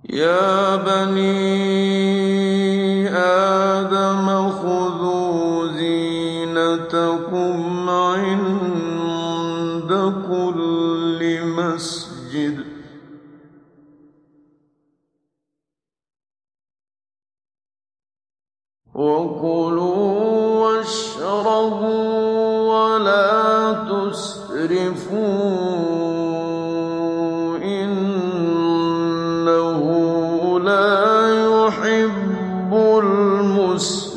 يَا بَنِي آدَمَ خُذُوا زِينَتَكُمْ عِندَ كُلِّ مَسْجِدٍ وَكُلُوا وَاشْرَبُوا وَلَا تُسْرِفُوا إِنَّهُ لَا يُحِبُّ الْمُسْرِفِينَ